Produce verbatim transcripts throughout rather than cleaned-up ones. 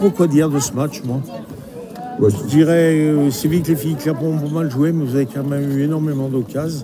Quoi dire de ce match, moi ouais, je dirais, euh, c'est vrai que les filles Clermont ont pas mal joué, mais vous avez quand même eu énormément d'occasions.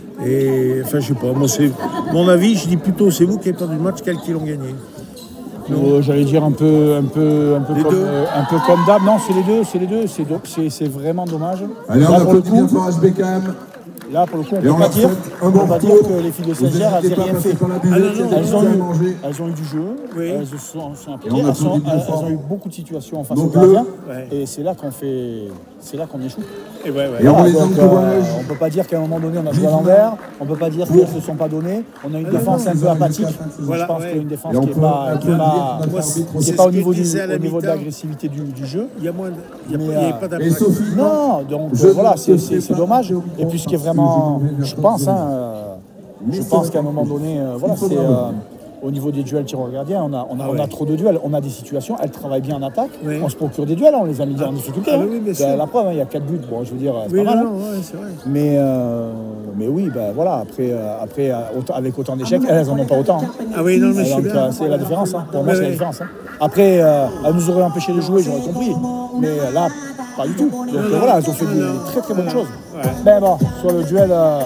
Et enfin, je sais pas, moi, c'est mon avis, je dis plutôt, c'est vous qui avez perdu le match, quels qui l'ont gagné. Euh, J'allais dire un peu, un peu, un peu comme, euh, un peu comme d'hab. Non, c'est les deux, c'est les deux. C'est, c'est, c'est vraiment dommage. Allez, là, on pour le applaudit bien coup, Forage Beckham. Là, pour le coup, on ne Et peut on pas leur dire, souhaite un on bon peut pas dire retour. que les filles de Vous Saint-Germain n'hésitez n'avaient pas rien parce fait. que quand la Ah, non, buvette, non, c'est Elles ont, déjà eu, mangé. elles ont eu du jeu, Oui. elles se sont, sont Et impliquées, on elles, sont- applaudit bien elles- fort. elles ont eu beaucoup de situations en face Donc au gardien. Ouais. Et c'est là qu'on fait, c'est là qu'on échoue. Et ouais, ouais. Et on Voilà, les donc, encourage. euh, on ne peut pas dire qu'à un moment donné, on a joué à l'envers. On ne peut pas dire qu'elles ne se sont pas données. On a une Ah, défense non, un peu apathique. Voilà, je pense ouais. qu'il y a une défense Et on qui n'est peut pas, qui est applaudir pas, notre Moi, arbitre qui c'est est ce pas au que niveau, je du, disais à la au niveau de mi-temps. l'agressivité du, du jeu. Il y a moins de... Il y a Mais, pas, il y avait euh, pas Et d'impact. Sophie, Non, donc Je euh, voilà, ne c'est, te c'est, fais c'est pas dommage. de Et puis ce qui est parce que vraiment, je vais je vers pense, toi, hein, euh, je Mais pense ça qu'à un va. moment donné, euh, voilà, Il faudra c'est euh, revenir. au niveau des duels tir au gardien, on a, on, a, Ah on a ouais. trop de duels, on a des situations, elles travaillent bien en attaque, Ouais. on se procure des duels, on les a mis en difficulté. Ah hein. oui, bien C'est sûr. la preuve, hein, il y a quatre buts, bon, je veux dire, c'est Oui, pas non, mal. non, hein. ouais, c'est vrai. Mais, euh, mais oui, ben voilà, après, euh, après euh, autant- avec autant d'échecs, elles, elles en ont pas autant. hein. Ah oui, non, mais je sais Donc bien. euh, c'est la différence, hein. Pour moi Ouais, c'est la ouais. différence. hein. Après, euh, elles nous auraient empêché de jouer, j'aurais compris. Mais euh, là, pas du tout. Donc euh, non, voilà, elles ont fait non, des non. très très bonnes Ouais. choses. Ouais. Mais bon, sur le duel, euh,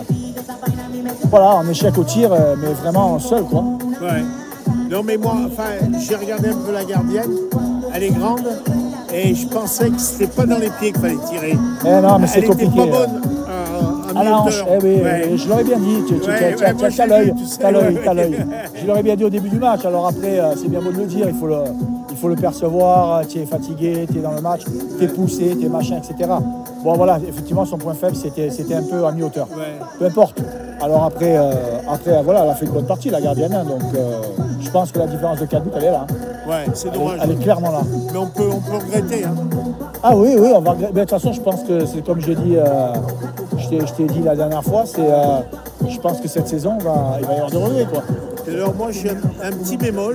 voilà, en échec au tir, euh, mais vraiment seul quoi. Ouais. Non, mais moi, enfin, j'ai regardé un peu la gardienne. Elle est grande. Et je pensais que c'était pas dans les pieds qu'il fallait tirer. Eh non, mais c'est Elle compliqué. était pas bonne à, à À la hanche, mi-hauteur. eh oui, Ouais. eh, je l'aurais bien dit, tu, tu, Ouais, tu- ouais, tu as- moi, tu as- je tu as l'ai l'œil, vu, tu sais, tu as l'œil, ouais. tu as l'œil. Je l'aurais bien dit au début du match, alors après, euh, c'est bien beau de le dire, il faut le, il faut le percevoir, tu es fatigué, tu es dans le match, tu es poussé, tu es machin, et cetera. Bon voilà, effectivement, son point faible, c'était, c'était un peu à mi-hauteur. Ouais. Peu importe. Alors après, euh, après, voilà, elle a fait une bonne partie, la gardienne, hein, donc euh, je pense que la différence de quatre buts, elle est là. hein. Ouais, c'est Elle est, dommage. elle est clairement là. Mais on peut, on peut regretter. Hein. Ah oui, oui, on va regretter. Mais de toute façon, je pense que c'est comme j'ai dit, euh, je, t'ai, je t'ai dit la dernière fois, c'est, euh, je pense que cette saison, va, il va y avoir des regrets, quoi. Alors moi, j'ai un, un petit bémol.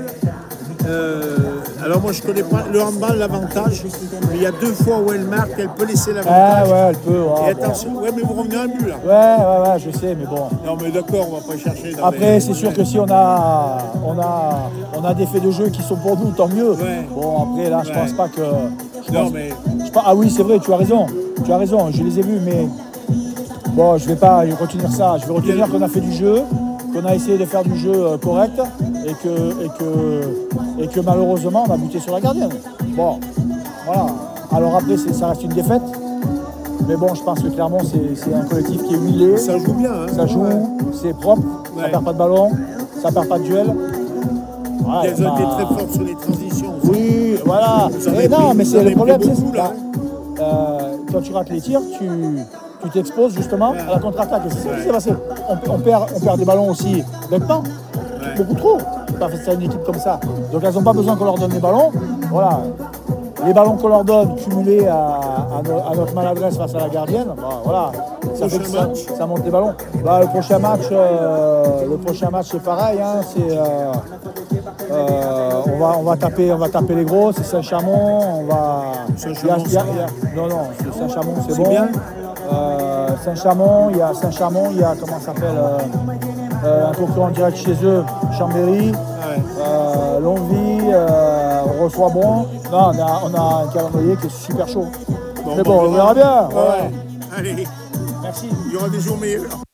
Euh, alors moi, je connais pas le handball, l'avantage. Mais il y a deux fois où elle marque, elle peut laisser Ah l'avantage. ouais, elle peut. Et ouais, bon. attention, ouais, mais vous revenez à un but là. Ouais, ouais, ouais, je sais, mais bon. Non, mais d'accord, on va pas chercher. dans Après, les- c'est sûr que si on a, on a, on a des faits de jeu qui sont pour nous, tant mieux. Ouais. Bon, après, là, je Ouais. pense pas que. Je Non, pense- mais je pense- ah oui, c'est vrai, tu as raison. Tu as raison, je les ai vus, mais bon, je vais pas retenir ça. Je vais retenir qu'on a fait du jeu, qu'on a essayé de faire du jeu euh, correct et que, et que, et que malheureusement, on a buté sur la gardienne. Bon, voilà. Alors après, c'est- ça reste une défaite. Mais bon, je pense que clairement, c'est, c'est un collectif qui est huilé. ça joue bien. Hein. Ça joue, Ouais. c'est propre, ça Ouais. perd pas de ballon, ça perd pas de duel. Voilà, Elles ont bah, été très fortes sur les transitions. aussi. Oui, voilà. Vous en Mais avez non, pris- mais vous c'est en le avez problème, pris c'est beaucoup, ça. là. Euh, quand tu rates les tirs, tu, tu t'exposes justement à la contre-attaque. Et c'est ça qui s'est passé. On, on perd, on perd des ballons aussi bêtement, beaucoup trop. C'est pas facile à une équipe comme ça. Donc elles n'ont pas besoin qu'on leur donne les ballons. Voilà. Les ballons qu'on leur donne, cumulés à, à no- à notre maladresse face à la gardienne, bah, voilà, ça fait que Prochain ça, match. ça monte les ballons. Bah, le prochain match, euh, le prochain match c'est pareil. hein, c'est, euh, euh, on, va, on, va taper, on va taper les gros, c'est Saint-Chamond. On va. Saint-Chamond, il y a- c'est il y a- non, non, c'est Saint-Chamond, c'est, C'est bon. bien. Euh, Saint-Chamond, il y a Saint-Chamond, il y a comment ça s'appelle euh, euh, un concurrent direct chez eux, Chambéry. Ouais. Euh, Longwy, euh, on reçoit bon. Non, on a, on a un calendrier qui est super chaud. Bon, Mais bah, bon, on verra bien. Ouais. Ouais. Allez, Merci. il y aura des jours meilleurs.